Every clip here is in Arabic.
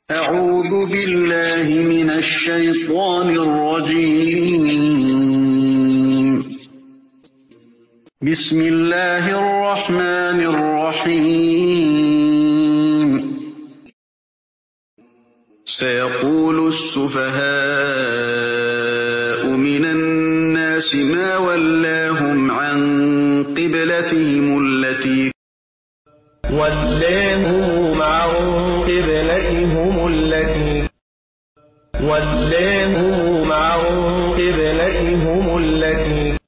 أعوذ بالله من الشيطان الرجيم. بسم الله الرحمن الرحيم. سيقول السفهاء من الناس ما ولاهم عن قبلتهم التي ولاهم عن قبلتهم التي ولاهم عن قبلتهم التي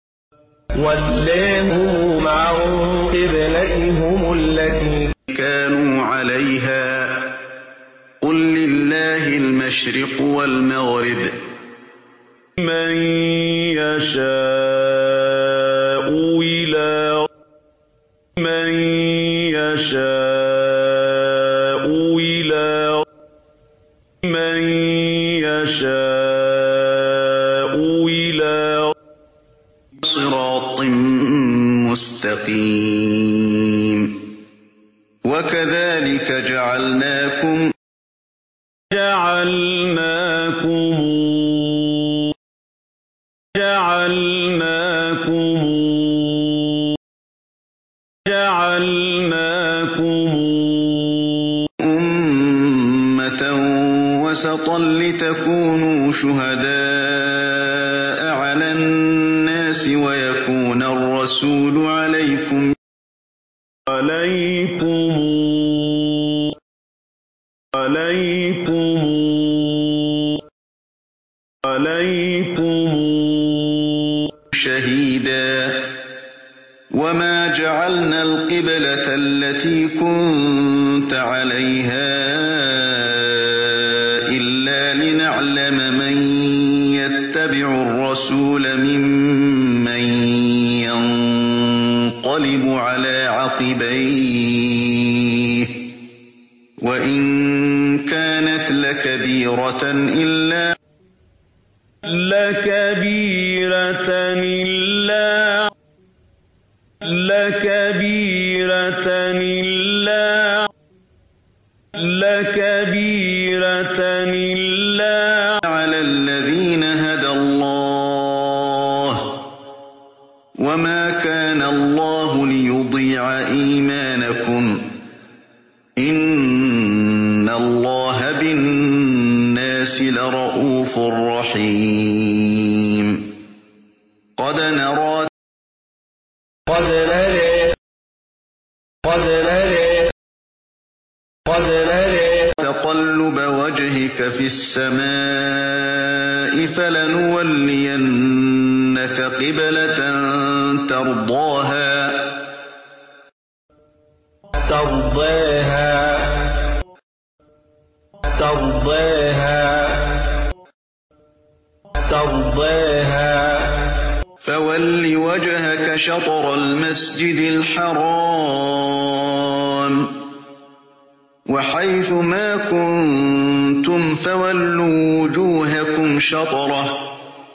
ولاهم عن قبلتهم التي كانوا عليها قل لله المشرق والمغرب من يشاء إلى من يشاء إلى من يشاء إلى صراط مستقيم. وكذلك جعلناكم أمة وسطا لتكونوا شهداء على الناس ويكون الرسول عليكم شهيدا. وما جعلنا القبلة التي كنت عليها إلا لنعلم من يتبع الرسول ممن ينقلب على عقبيه وإن كانت لكبيرة إلا على الذين هدى الله وما كان الله ليضيع إيمانكم إن الله بالناس لرءوف رحيم. قد نرى تقلب وجهك في السماء فلنولينك قبلة ترضاها فول وجهك شطر المسجد الحرام وحيث ما كنتم فولوا وجوهكم شطره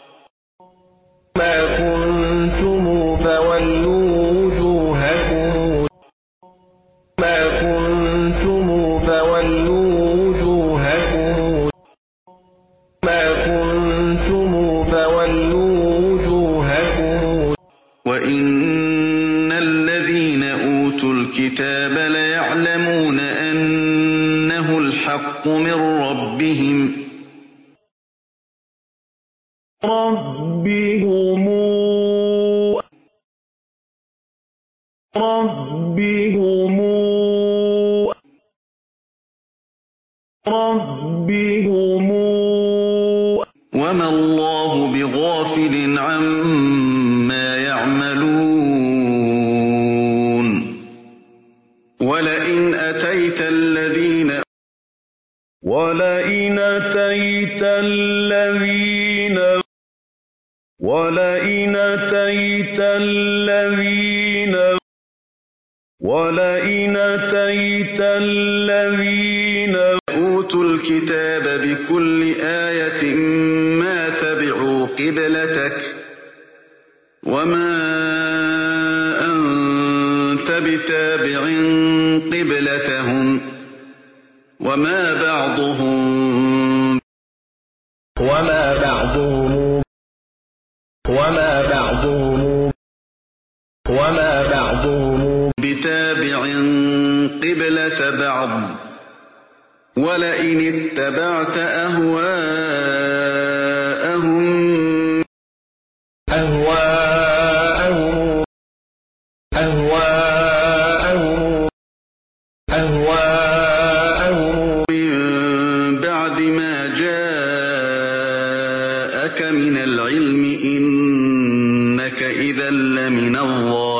وإن الذين أوتوا الكتاب ليعلمون أنه الحق من ربهم وما الله بغافل عما يعملون. ولئن أتيت الذين أوتوا الكتاب بكل آية ما تبعوا قبلتك وما أنت بتابع قبلتهم وما بعضهم بتابع قبلة بعض ولئن اتبعت أهواءهم من بعد ما جاءك من العلم إنك إذا لمن الظالمين